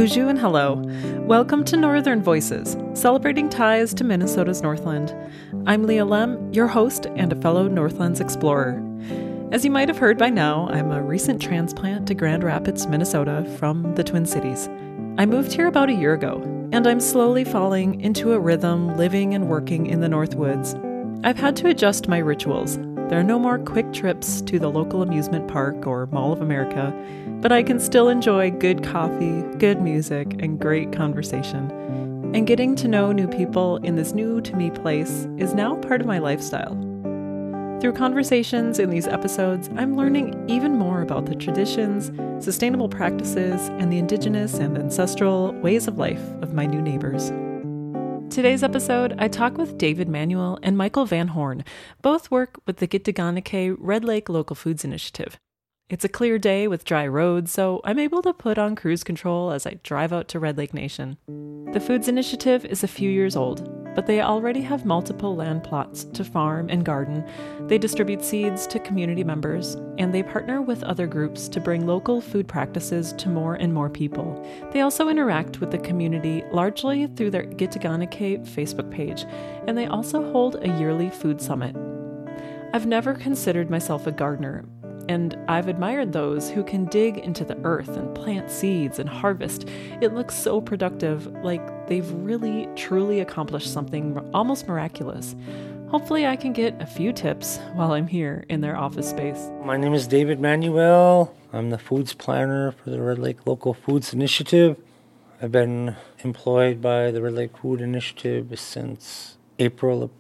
Bonjour and hello. Welcome to Northern Voices, celebrating ties to Minnesota's Northland. I'm Leah Lem, your host and a fellow Northlands explorer. As you might have heard by now, I'm a recent transplant to Grand Rapids, Minnesota from the Twin Cities. I moved here about a year ago, and I'm slowly falling into a rhythm living and working in the North Woods. I've had to adjust my rituals. There are no more quick trips to the local amusement park or Mall of America, but I can still enjoy good coffee, good music, and great conversation. And getting to know new people in this new-to-me place is now part of my lifestyle. Through conversations in these episodes, I'm learning even more about the traditions, sustainable practices, and the indigenous and ancestral ways of life of my new neighbors. Today's episode, I talk with David Manuel and Michael Van Horn. Both work with the Gittiganake Red Lake Local Foods Initiative. It's a clear day with dry roads, so I'm able to put on cruise control as I drive out to Red Lake Nation. The Foods Initiative is a few years old, but they already have multiple land plots to farm and garden. They distribute seeds to community members, and they partner with other groups to bring local food practices to more and more people. They also interact with the community largely through their Gittiganake Facebook page, and they also hold a yearly food summit. I've never considered myself a gardener, and I've admired those who can dig into the earth and plant seeds and harvest. It looks so productive, like they've really, truly accomplished something almost miraculous. Hopefully I can get a few tips while I'm here in their office space. My name is David Manuel. I'm the foods planner for the Red Lake Local Foods Initiative. I've been employed by the Red Lake Food Initiative since April of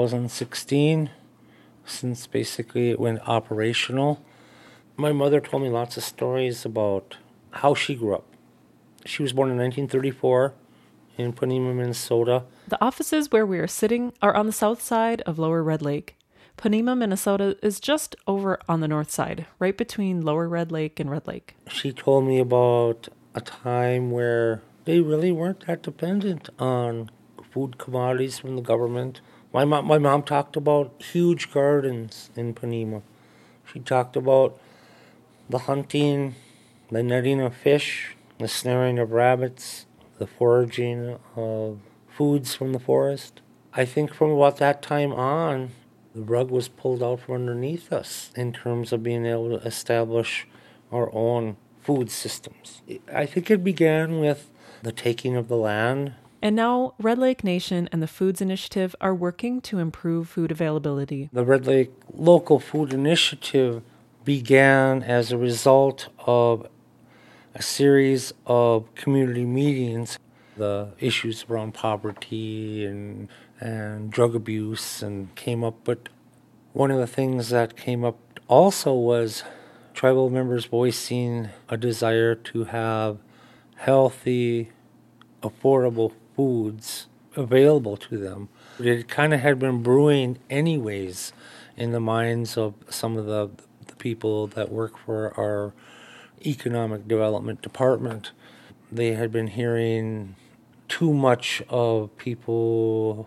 2016, since basically it went operational. My mother told me lots of stories about how she grew up. She was born in 1934 in Ponemah, Minnesota. The offices where we are sitting are on the south side of Lower Red Lake. Ponemah, Minnesota is just over on the north side, right between Lower Red Lake and Red Lake. She told me about a time where they really weren't that dependent on food commodities from the government. My mom talked about huge gardens in Ponemah. She talked about the hunting, the netting of fish, the snaring of rabbits, the foraging of foods from the forest. I think from about that time on, the rug was pulled out from underneath us in terms of being able to establish our own food systems. I think it began with the taking of the land. And now Red Lake Nation and the Foods Initiative are working to improve food availability. The Red Lake Local Food Initiative began as a result of a series of community meetings. The issues around poverty and drug abuse and came up, but one of the things that came up also was tribal members voicing a desire to have healthy, affordable foods available to them. It kind of had been brewing anyways in the minds of some of the people that work for our economic development department. They had been hearing too much of people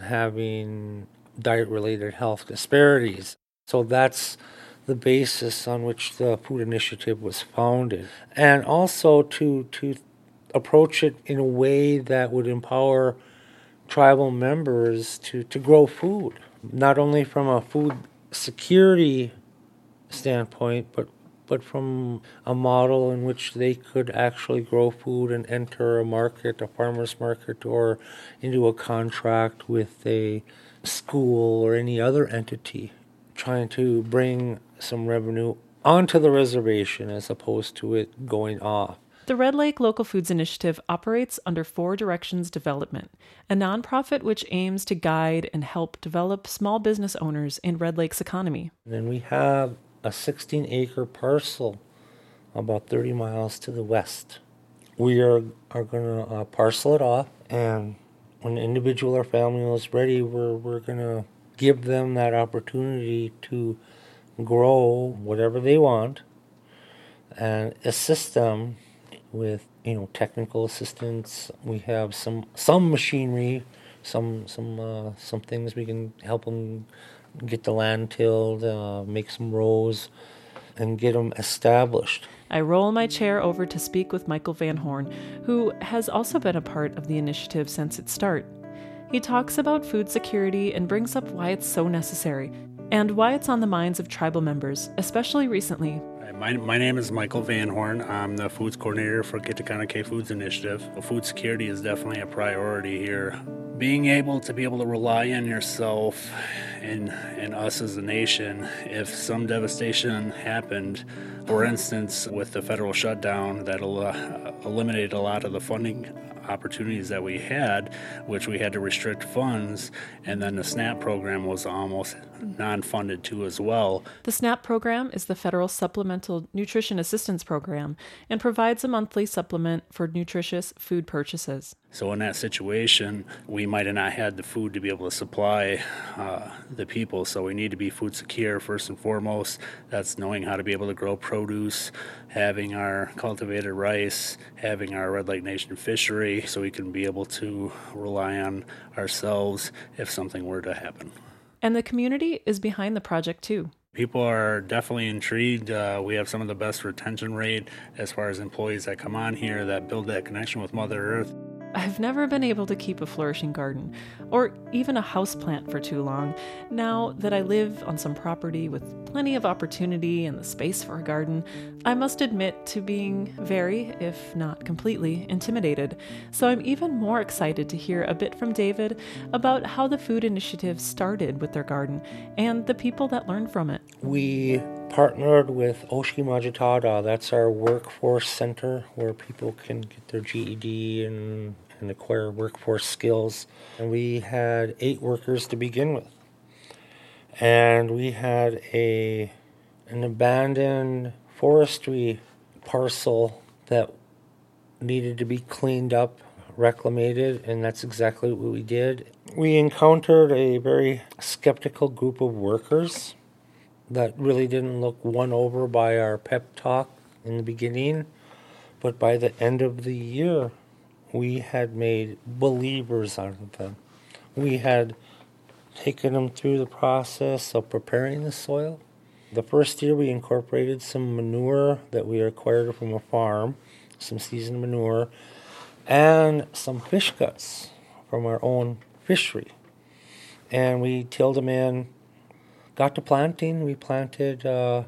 having diet-related health disparities. So that's the basis on which the Food Initiative was founded. And also to approach it in a way that would empower tribal members to grow food, not only from a food security standpoint, but from a model in which they could actually grow food and enter a market, a farmer's market, or into a contract with a school or any other entity, trying to bring some revenue onto the reservation as opposed to it going off. The Red Lake Local Foods Initiative operates under Four Directions Development, a nonprofit which aims to guide and help develop small business owners in Red Lake's economy. And then we have a 16-acre parcel about 30 miles to the west. We are going to parcel it off, and when an individual or family is ready, we're going to give them that opportunity to grow whatever they want and assist them with technical assistance. We have some machinery, some things we can help them get the land tilled, make some rows, and get them established. I roll my chair over to speak with Michael Van Horn, who has also been a part of the initiative since its start. He talks about food security and brings up why it's so necessary, and why it's on the minds of tribal members, especially recently. My name is Michael Van Horn. I'm the foods coordinator for Gittiganake Foods Initiative. Food security is definitely a priority here. Being able to rely on yourself and us as a nation, if some devastation happened, for instance, with the federal shutdown that eliminated a lot of the funding opportunities that we had, which we had to restrict funds, and then the SNAP program was almost non-funded too as well. The SNAP program is the Federal Supplemental Nutrition Assistance Program and provides a monthly supplement for nutritious food purchases. So in that situation, we might have not had the food to be able to supply the people. So we need to be food secure first and foremost. That's knowing how to be able to grow produce, having our cultivated rice, having our Red Lake Nation fishery, so we can be able to rely on ourselves if something were to happen. And the community is behind the project too. People are definitely intrigued. We have some of the best retention rate as far as employees that come on here that build that connection with Mother Earth. I've never been able to keep a flourishing garden, or even a houseplant for too long. Now that I live on some property with plenty of opportunity and the space for a garden, I must admit to being very, if not completely, intimidated. So I'm even more excited to hear a bit from David about how the food initiative started with their garden and the people that learned from it. We partnered with Oshki Majitada. That's our workforce center where people can get their GED and acquire workforce skills. And we had 8 workers to begin with. And we had an abandoned forestry parcel that needed to be cleaned up, reclamated, and that's exactly what we did. We encountered a very skeptical group of workers that really didn't look won over by our pep talk in the beginning, but by the end of the year, we had made believers out of them. We had taken them through the process of preparing the soil. The first year we incorporated some manure that we acquired from a farm, some seasoned manure, and some fish guts from our own fishery. And we tilled them in, got to planting. We planted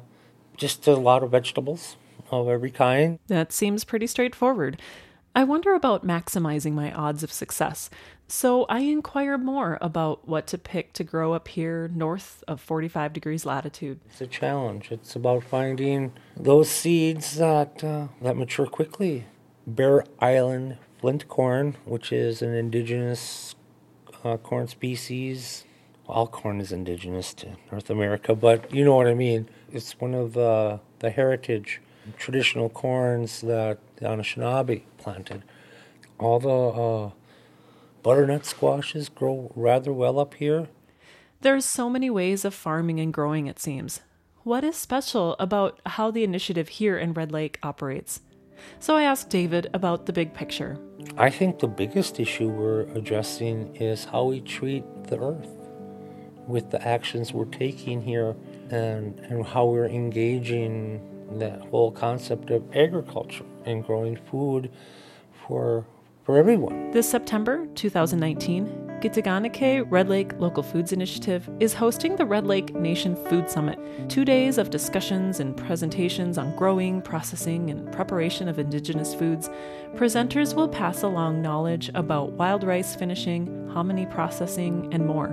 just a lot of vegetables of every kind. That seems pretty straightforward. I wonder about maximizing my odds of success, so I inquire more about what to pick to grow up here north of 45 degrees latitude. It's a challenge. It's about finding those seeds that mature quickly. Bear Island flint corn, which is an indigenous corn species. All corn is indigenous to North America, but you know what I mean. It's one of the heritage traditional corns that the Anishinaabe planted. All the butternut squashes grow rather well up here. There's so many ways of farming and growing, it seems. What is special about how the initiative here in Red Lake operates? So I asked David about the big picture. I think the biggest issue we're addressing is how we treat the earth with the actions we're taking here and how we're engaging that whole concept of agriculture and growing food for everyone. This September 2019, Gittiganake Red Lake Local Foods Initiative is hosting the Red Lake Nation Food Summit, 2 days of discussions and presentations on growing, processing, and preparation of indigenous foods. Presenters will pass along knowledge about wild rice finishing, hominy processing, and more.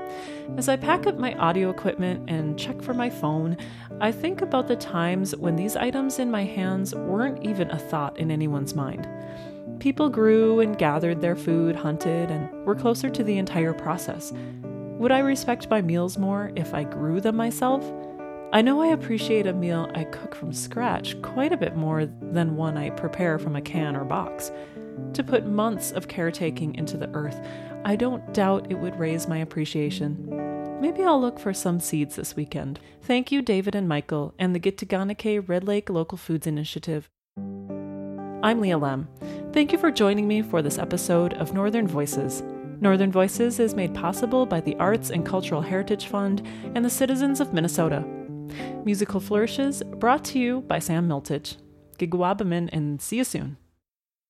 As I pack up my audio equipment and check for my phone, I think about the times when these items in my hands weren't even a thought in anyone's mind. People grew and gathered their food, hunted, and were closer to the entire process. Would I respect my meals more if I grew them myself? I know I appreciate a meal I cook from scratch quite a bit more than one I prepare from a can or box. To put months of caretaking into the earth, I don't doubt it would raise my appreciation. Maybe I'll look for some seeds this weekend. Thank you, David and Michael, and the Gittiganake Red Lake Local Foods Initiative. I'm Leah Lem. Thank you for joining me for this episode of Northern Voices. Northern Voices is made possible by the Arts and Cultural Heritage Fund and the citizens of Minnesota. Musical Flourishes brought to you by Sam Miltich. Gigwabamin and see you soon.